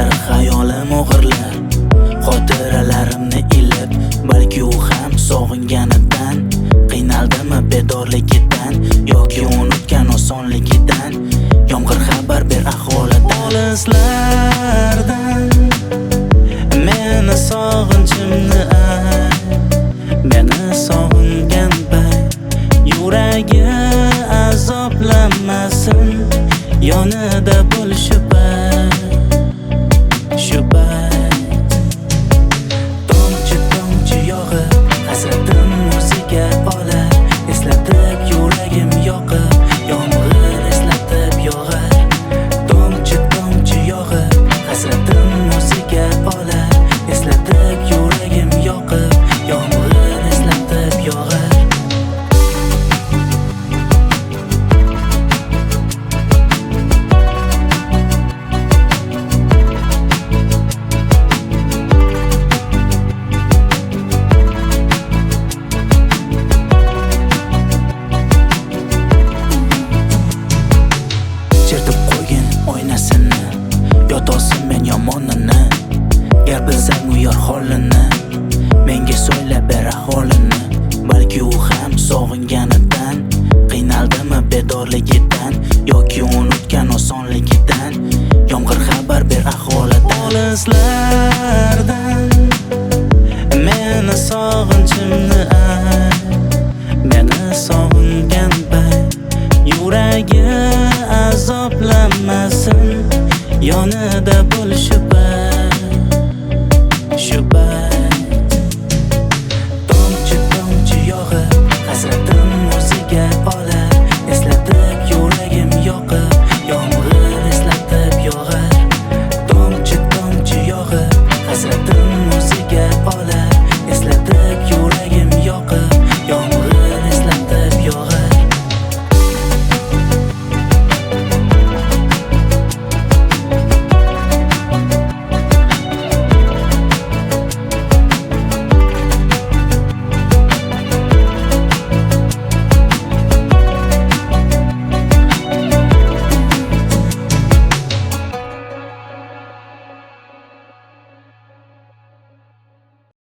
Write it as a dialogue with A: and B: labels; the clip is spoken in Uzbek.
A: bir xayolim o'g'irlar xotiralarimni ilib, balki u ham sog'inganidan, qiynaldimi bedorligidan yoki unutgan osonligidan. Yomg'ir xabar ber ahvolidan. Olislardan meni sog'inchimni ay, meni sog'ingan payt yuragi azoblamasin, yonida bo'l shu payt, shu payt. Tomchi tomchi yog'ib hasratim o'ziga olar, eslatib yuragim yoqib, yomg'ir eslatib yog'ar. Tomchi tomchi yog'ib hasratim o'ziga olar, eslatib yuragim yoqib, yomg'ir eslatib yog'ar. Chertib qo'ygin oynasini, yotolsin men yomonini. Gar bilsang u yor holini, menga so'ylab ber ahvolini. Balki u ham sog'inganidan, qiynaldimi bedorligidan yoki unutgan osonligidan. Yomg'ir xabar ber ahvolidan. Olislardan meni sog'inchimni ay, meni sog'ingan payt yuragi azoblamasin, yonida bo'l shu payt, shu payt.